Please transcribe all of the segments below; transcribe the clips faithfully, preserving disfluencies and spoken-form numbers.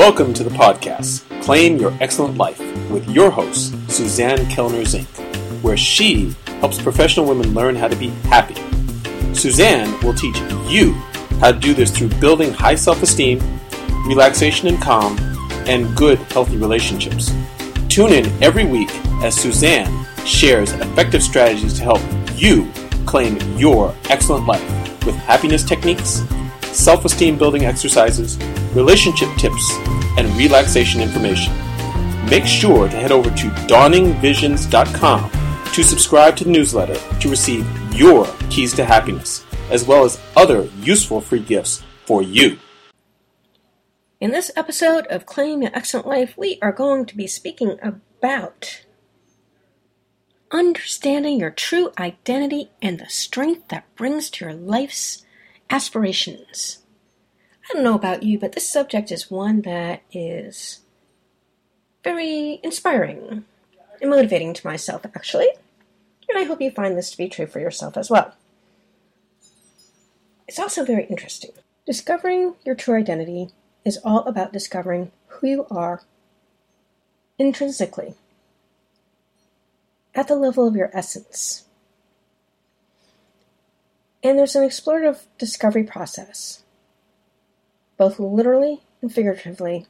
Welcome to the podcast, Claim Your Excellent Life, with your host, Suzanne Kellner Zink, where she helps professional women learn how to be happy. Suzanne will teach you how to do this through building high self-esteem, relaxation and calm, and good, healthy relationships. Tune in every week as Suzanne shares effective strategies to help you claim your excellent life with happiness techniques, self-esteem building exercises, relationship tips, and relaxation information. Make sure to head over to dawning visions dot com to subscribe to the newsletter to receive your keys to happiness, as well as other useful free gifts for you. In this episode of Claim Your Excellent Life, we are going to be speaking about understanding your true identity and the strength that brings to your life's aspirations. I don't know about you, but this subject is one that is very inspiring and motivating to myself, actually. And I hope you find this to be true for yourself as well. It's also very interesting. Discovering your true identity is all about discovering who you are intrinsically, at the level of your essence. And there's an explorative discovery process, both literally and figuratively,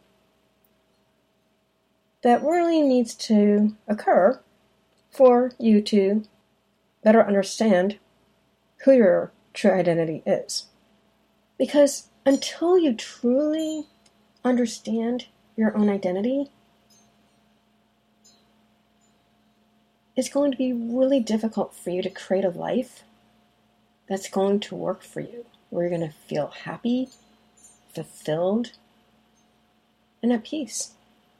that really needs to occur for you to better understand who your true identity is. Because until you truly understand your own identity, it's going to be really difficult for you to create a life that's going to work for you, where you're going to feel happy, fulfilled, and at peace.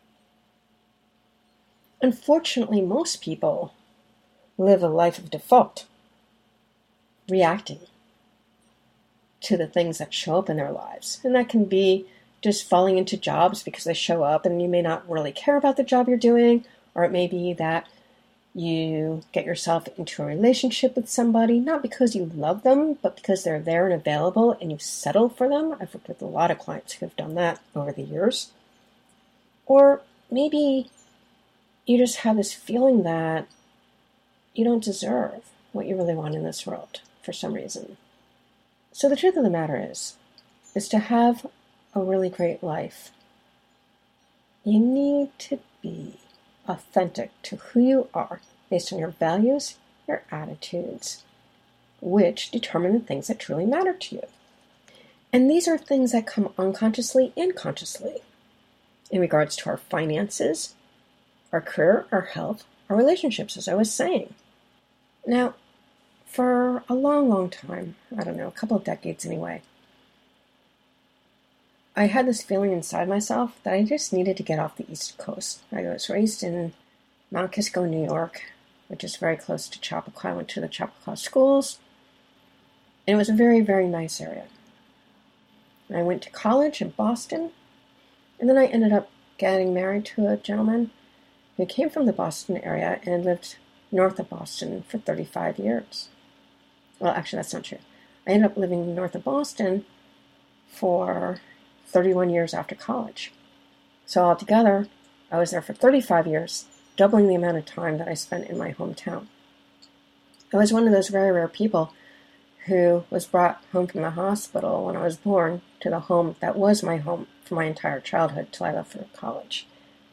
Unfortunately, most people live a life of default, reacting to the things that show up in their lives. And that can be just falling into jobs because they show up and you may not really care about the job you're doing, or it may be that you get yourself into a relationship with somebody, not because you love them, but because they're there and available and you settle for them. I've worked with a lot of clients who have done that over the years. Or maybe you just have this feeling that you don't deserve what you really want in this world for some reason. So the truth of the matter is, is to have a really great life, you need to be authentic to who you are based on your values, your attitudes, which determine the things that truly matter to you. And these are things that come unconsciously and consciously in regards to our finances, our career, our health, our relationships, as I was saying. Now, for a long, long time, I don't know, a couple of decades anyway, I had this feeling inside myself that I just needed to get off the East Coast. I was raised in Mount Kisco, New York, which is very close to Chappaqua. I went to the Chappaqua schools, and it was a very, very nice area. And I went to college in Boston, and then I ended up getting married to a gentleman who came from the Boston area and lived north of Boston for thirty-five years. Well, actually, that's not true. I ended up living north of Boston for thirty-one years after college. So altogether, I was there for thirty-five years, doubling the amount of time that I spent in my hometown. I was one of those very rare people who was brought home from the hospital when I was born to the home that was my home for my entire childhood till I left for college.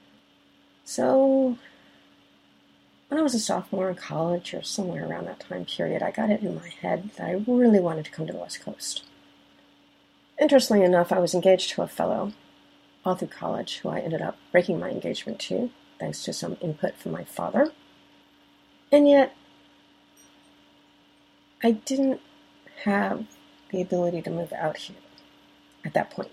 So when I was a sophomore in college or somewhere around that time period, I got it in my head that I really wanted to come to the West Coast. Interestingly enough, I was engaged to a fellow all through college who I ended up breaking my engagement to, thanks to some input from my father. And yet, I didn't have the ability to move out here at that point.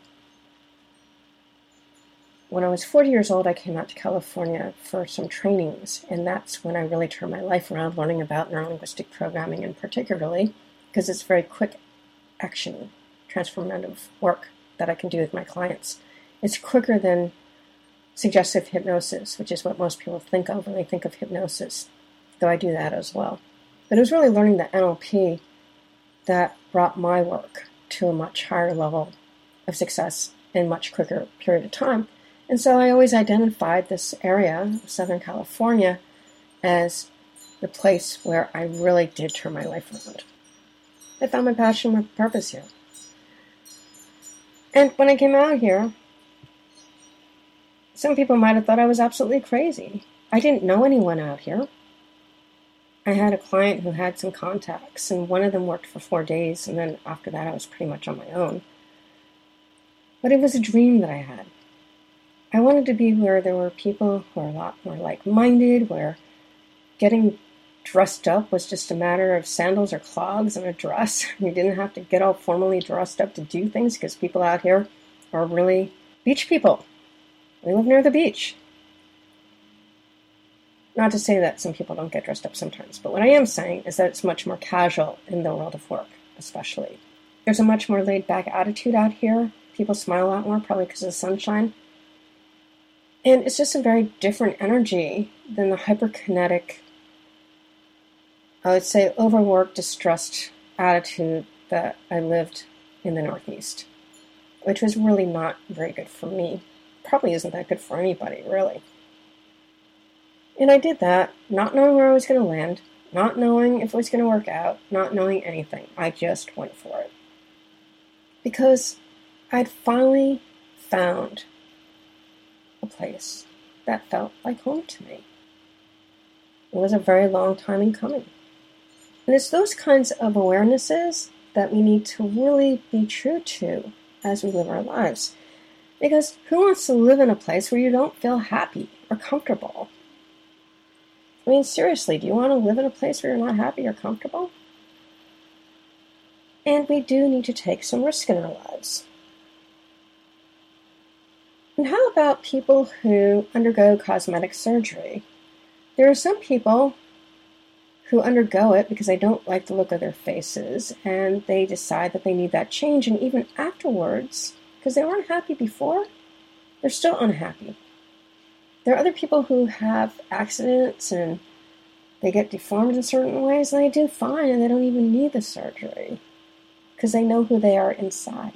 When I was forty years old, I came out to California for some trainings, and that's when I really turned my life around, learning about neurolinguistic programming, and particularly because it's very quick action, transformative work that I can do with my clients. It's quicker than suggestive hypnosis, which is what most people think of when they think of hypnosis, though I do that as well. But it was really learning the N L P that brought my work to a much higher level of success in a much quicker period of time, And so I always identified this area of Southern California as the place where I really did turn my life around. I found my passion, my purpose here. And when I came out here, some people might have thought I was absolutely crazy. I didn't know anyone out here. I had a client who had some contacts, and one of them worked for four days, and then after that I was pretty much on my own. But it was a dream that I had. I wanted to be where there were people who were a lot more like-minded, where getting dressed up was just a matter of sandals or clogs and a dress. You didn't have to get all formally dressed up to do things, because people out here are really beach people. We live near the beach. Not to say that some people don't get dressed up sometimes, but what I am saying is that it's much more casual in the world of work, especially. There's a much more laid-back attitude out here. People smile a lot more, probably because of the sunshine. And it's just a very different energy than the hyperkinetic, I would say, overworked, distressed attitude that I lived in the Northeast, which was really not very good for me. Probably isn't that good for anybody, really. And I did that, not knowing where I was going to land, not knowing if it was going to work out, not knowing anything. I just went for it. Because I'd finally found a place that felt like home to me. It was a very long time in coming. And it's those kinds of awarenesses that we need to really be true to as we live our lives. Because who wants to live in a place where you don't feel happy or comfortable? I mean, seriously, do you want to live in a place where you're not happy or comfortable? And we do need to take some risk in our lives. And how about people who undergo cosmetic surgery? There are some people who undergo it because they don't like the look of their faces, and they decide that they need that change, and even afterwards, because they weren't happy before, they're still unhappy. There are other people who have accidents and they get deformed in certain ways, and they do fine, and they don't even need the surgery because they know who they are inside.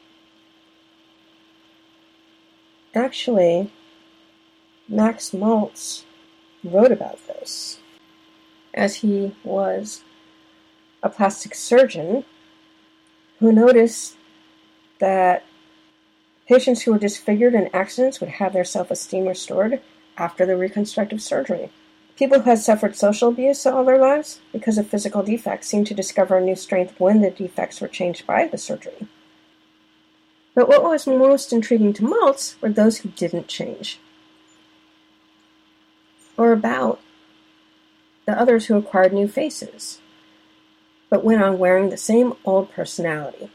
Actually, Max Maltz wrote about this, as he was a plastic surgeon who noticed that patients who were disfigured in accidents would have their self-esteem restored after the reconstructive surgery. People who had suffered social abuse all their lives because of physical defects seemed to discover a new strength when the defects were changed by the surgery. But what was most intriguing to Maltz were those who didn't change, or about the others who acquired new faces, but went on wearing the same old personality.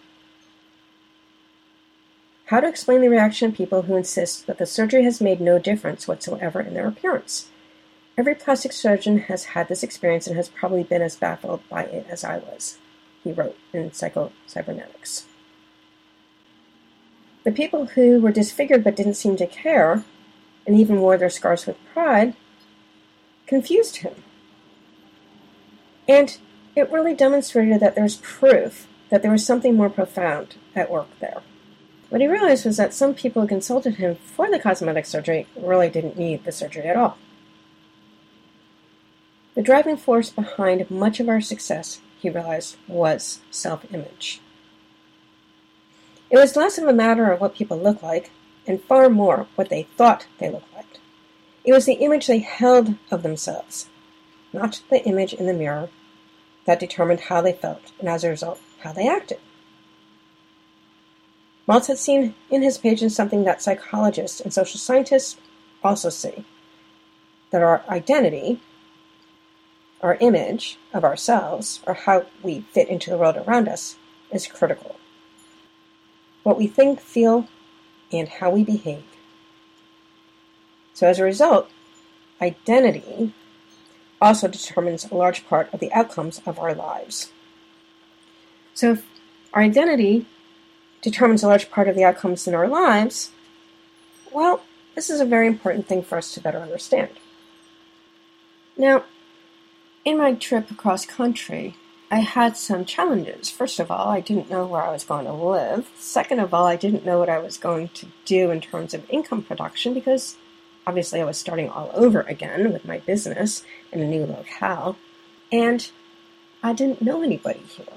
How to explain the reaction of people who insist that the surgery has made no difference whatsoever in their appearance? Every plastic surgeon has had this experience and has probably been as baffled by it as I was, he wrote in Psycho-Cybernetics. The people who were disfigured but didn't seem to care, and even wore their scars with pride, confused him. And it really demonstrated that there's proof that there was something more profound at work there. What he realized was that some people who consulted him for the cosmetic surgery really didn't need the surgery at all. The driving force behind much of our success, he realized, was self-image. It was less of a matter of what people look like, and far more what they thought they looked like. It was the image they held of themselves, not the image in the mirror, that determined how they felt, and as a result, how they acted. Maltz had seen in his patients something that psychologists and social scientists also see, that our identity, our image of ourselves, or how we fit into the world around us, is critical. What we think, feel, and how we behave. So as a result, identity also determines a large part of the outcomes of our lives. So if our identity determines a large part of the outcomes in our lives, well, this is a very important thing for us to better understand. Now, in my trip across country, I had some challenges. First of all, I didn't know where I was going to live. Second of all, I didn't know what I was going to do in terms of income production because obviously I was starting all over again with my business in a new locale. And I didn't know anybody here.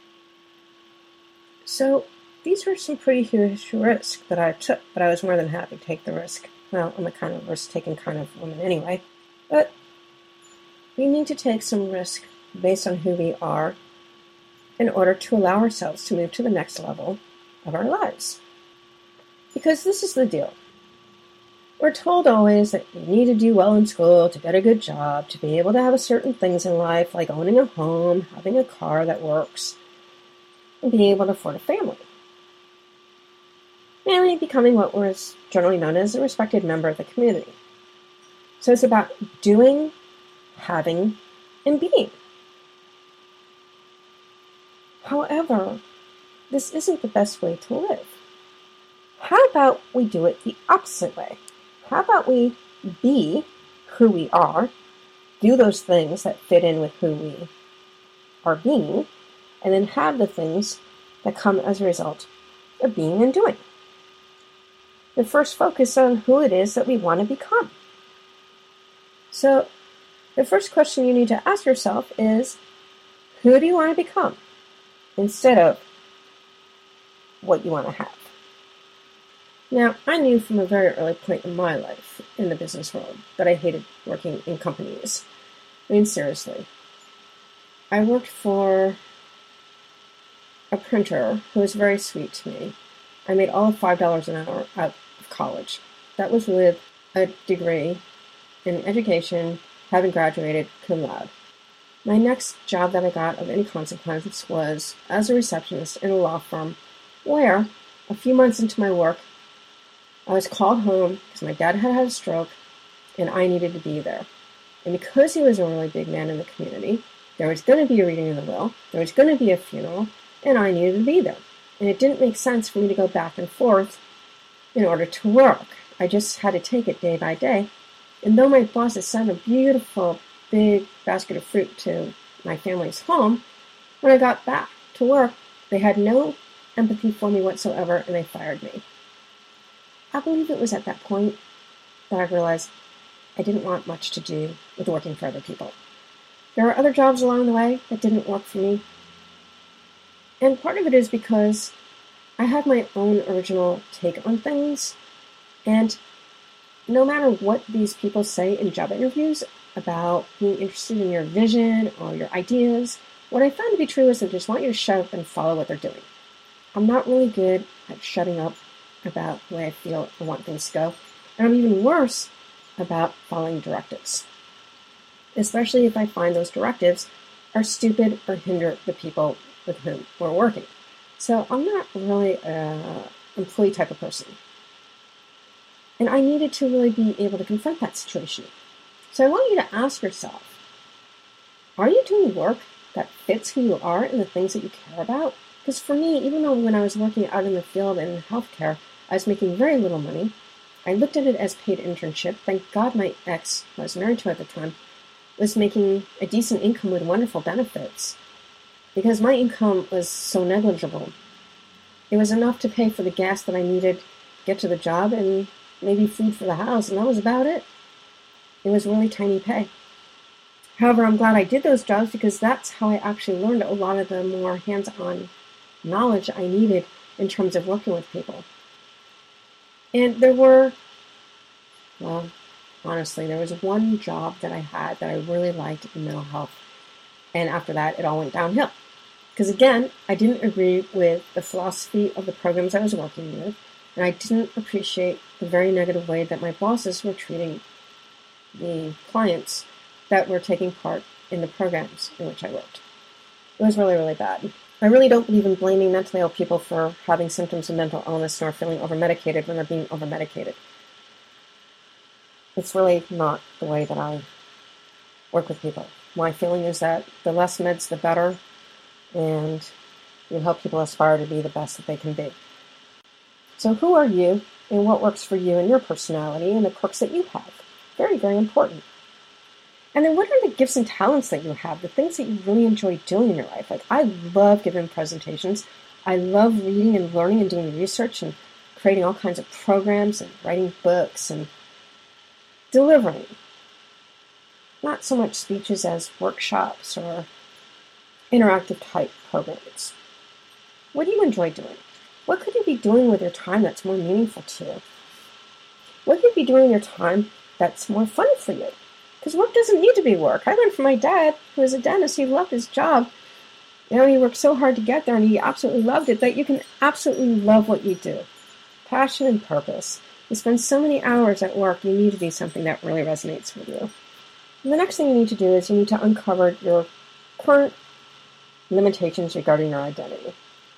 So these were some pretty huge risks that I took, but I was more than happy to take the risk. Well, I'm a kind of risk-taking kind of woman anyway. But we need to take some risk based on who we are in order to allow ourselves to move to the next level of our lives. Because this is the deal. We're told always that you need to do well in school to get a good job, to be able to have certain things in life like owning a home, having a car that works, and being able to afford a family. Mainly becoming what was generally known as a respected member of the community. So it's about doing, having, and being. However, this isn't the best way to live. How about we do it the opposite way? How about we be who we are, do those things that fit in with who we are being, and then have the things that come as a result of being and doing. The first focus on who it is that we want to become. So, the first question you need to ask yourself is, who do you want to become? Instead of what you want to have. Now, I knew from a very early point in my life in the business world that I hated working in companies. I mean, seriously. I worked for a printer who was very sweet to me. I made all of five dollars an hour out of college. That was with a degree in education, having graduated cum laude. My next job that I got of any consequence was as a receptionist in a law firm where, a few months into my work, I was called home because my dad had had a stroke and I needed to be there. And because he was a really big man in the community, there was going to be a reading of the will, there was going to be a funeral, and I needed to be there. And it didn't make sense for me to go back and forth in order to work. I just had to take it day by day. And though my bosses sent a beautiful big basket of fruit to my family's home, when I got back to work, they had no empathy for me whatsoever and they fired me. I believe it was at that point that I realized I didn't want much to do with working for other people. There were other jobs along the way that didn't work for me. And part of it is because I have my own original take on things. And no matter what these people say in job interviews about being interested in your vision or your ideas, what I found to be true is they just want you to shut up and follow what they're doing. I'm not really good at shutting up about the way I feel or want things to go. And I'm even worse about following directives. Especially if I find those directives are stupid or hinder the people with whom we're working. So I'm not really an employee type of person. And I needed to really be able to confront that situation. So I want you to ask yourself, are you doing work that fits who you are and the things that you care about? Because for me, even though when I was working out in the field and in healthcare, I was making very little money, I looked at it as paid internship. Thank God my ex, who I was married to at the time, was making a decent income with wonderful benefits. Because my income was so negligible. It was enough to pay for the gas that I needed to get to the job and maybe food for the house, and that was about it. It was really tiny pay. However, I'm glad I did those jobs because that's how I actually learned a lot of the more hands-on knowledge I needed in terms of working with people. And there were, well, honestly, there was one job that I had that I really liked in mental health. And after that, it all went downhill. Because again, I didn't agree with the philosophy of the programs I was working with, and I didn't appreciate the very negative way that my bosses were treating the clients that were taking part in the programs in which I worked. It was really, really bad. I really don't believe in blaming mentally ill people for having symptoms of mental illness nor feeling over-medicated when they're being over-medicated. It's really not the way that I work with people. My feeling is that the less meds, the better, and you help people aspire to be the best that they can be. So who are you, and what works for you and your personality, and the quirks that you have? Very, very important. And then what are the gifts and talents that you have, the things that you really enjoy doing in your life? Like, I love giving presentations. I love reading and learning and doing research and creating all kinds of programs and writing books and delivering. Not so much speeches as workshops or interactive type programs. What do you enjoy doing? What could you be doing with your time that's more meaningful to you? What could you be doing with your time that's more fun for you? Because work doesn't need to be work. I learned from my dad, who was a dentist. He loved his job. You know, he worked so hard to get there, and he absolutely loved it, that you can absolutely love what you do. Passion and purpose. You spend so many hours at work, you need to do something that really resonates with you. And the next thing you need to do is you need to uncover your current limitations regarding your identity.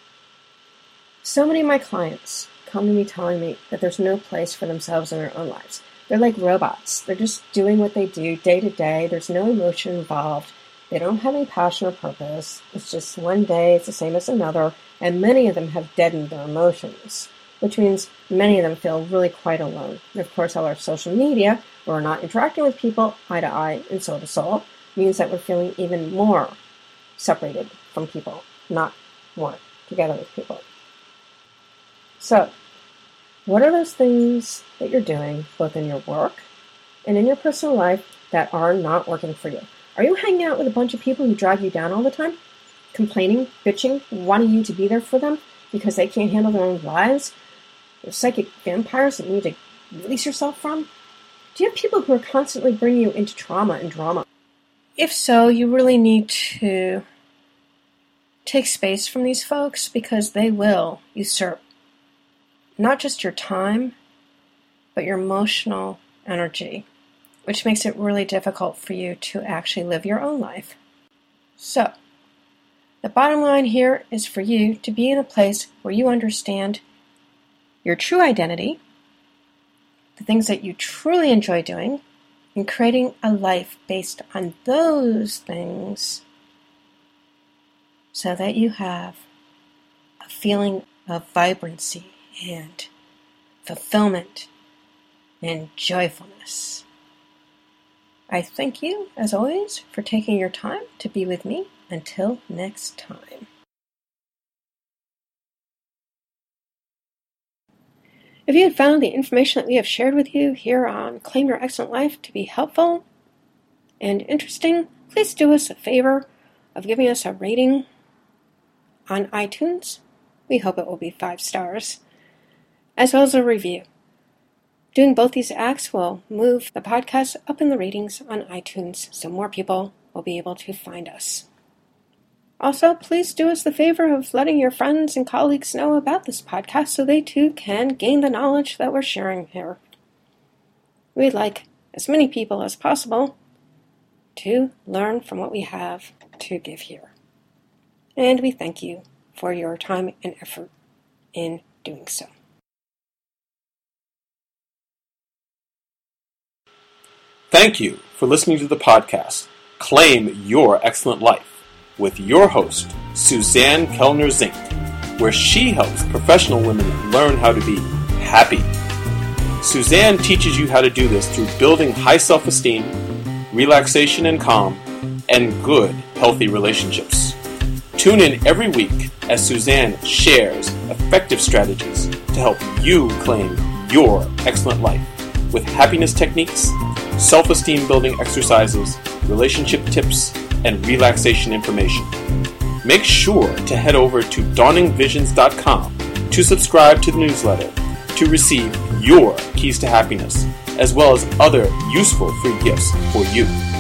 So many of my clients come to me telling me that there's no place for themselves in their own lives. They're like robots. They're just doing what they do day to day. There's no emotion involved. They don't have any passion or purpose. It's just one day, it's the same as another, and many of them have deadened their emotions, which means many of them feel really quite alone. And of course, all our social media, where we're not interacting with people eye to eye and soul to soul, means that we're feeling even more separated from people, not more together with people. So, what are those things that you're doing, both in your work and in your personal life, that are not working for you? Are you hanging out with a bunch of people who drag you down all the time? Complaining, bitching, wanting you to be there for them because they can't handle their own lives? They're psychic vampires that you need to release yourself from? Do you have people who are constantly bringing you into trauma and drama? If so, you really need to take space from these folks, because they will usurp not just your time, but your emotional energy, which makes it really difficult for you to actually live your own life. So, the bottom line here is for you to be in a place where you understand your true identity, the things that you truly enjoy doing, and creating a life based on those things so that you have a feeling of vibrancy and fulfillment and joyfulness. I thank you, as always, for taking your time to be with me. Until next time. If you have found the information that we have shared with you here on Claim Your Excellent Life to be helpful and interesting, please do us a favor of giving us a rating on iTunes. We hope it will be five stars, as well as a review. Doing both these acts will move the podcast up in the ratings on iTunes so more people will be able to find us. Also, please do us the favor of letting your friends and colleagues know about this podcast so they too can gain the knowledge that we're sharing here. We'd like as many people as possible to learn from what we have to give here. And we thank you for your time and effort in doing so. Thank you for listening to the podcast, Claim Your Excellent Life, with your host, Suzanne Kellner Zink, where she helps professional women learn how to be happy. Suzanne teaches you how to do this through building high self-esteem, relaxation and calm, and good, healthy relationships. Tune in every week as Suzanne shares effective strategies to help you claim your excellent life with happiness techniques, self-esteem building exercises, relationship tips, and relaxation information. Make sure to head over to dawning visions dot com to subscribe to the newsletter to receive your keys to happiness, as well as other useful free gifts for you.